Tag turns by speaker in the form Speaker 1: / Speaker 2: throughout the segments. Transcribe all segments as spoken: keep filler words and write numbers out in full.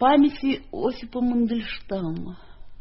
Speaker 1: памяти Осипа Мандельштама.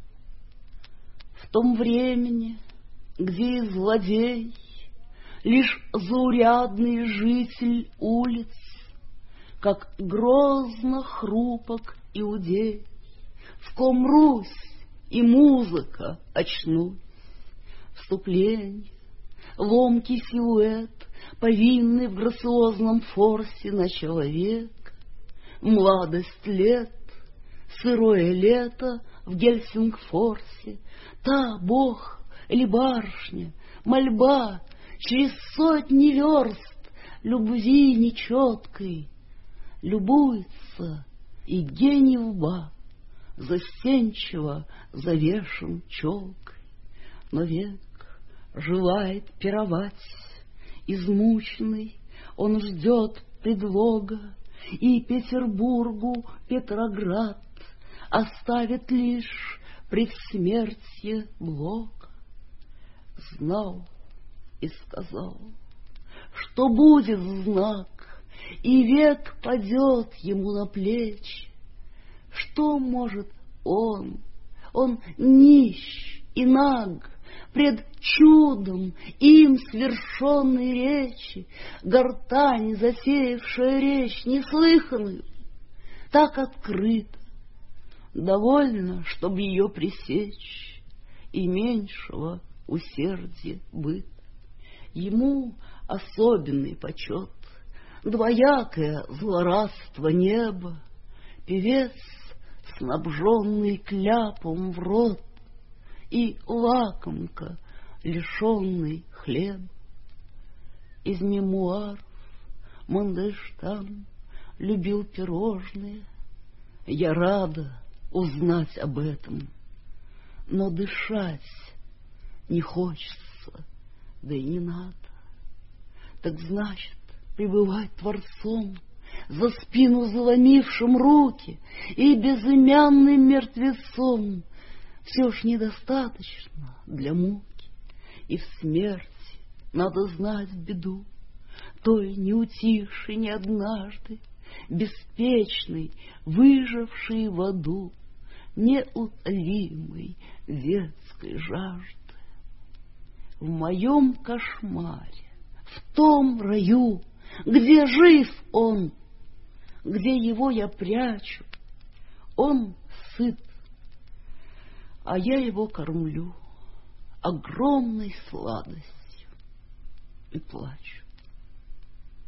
Speaker 1: В том времени, где и злодей лишь заурядный житель улиц, как грозно хрупок иудей, в ком Русь и музыка очнулись. Вступление, ломкий силуэт, повинный в грациозном форсе на человека, младость лет, сырое лето в Гельсингфорсе, та бог или барышня, мольба через сотни верст любви нечеткой, любуется, и гений лба застенчиво завешен челкой. Но век желает пировать, измученный он ждет предлога, и Петербургу Петроград оставит лишь предсмертье Блока. Знал и сказал, что будет знак, и век падет ему на плечи. Что может он? Он нищ и наг пред чудом им свершенной речи, гортань, затеявшая речь неслыханную, так открыто, довольно, чтоб ее пресечь, и меньшего усердия быт. Ему особенный почет, двоякое злорадство неба, певец, снабженный кляпом в рот, и лакомка, лишенный хлеба. Из мемуаров Мандельштам любил пирожные. Я рада узнать об этом, но дышать не хочется, да и не надо. Так значит, пребывать Творцом, за спину заломившим руки, и безымянным мертвецом все ж недостаточно для муки, и в смерти надо знать беду той не утихшей ни однажды, беспечной, выжившей в аду, неутолимой детской жажды. В моем кошмаре, в том раю, где жив он, где его я прячу, он сыт, а я его кормлю огромной сладостью и плачу.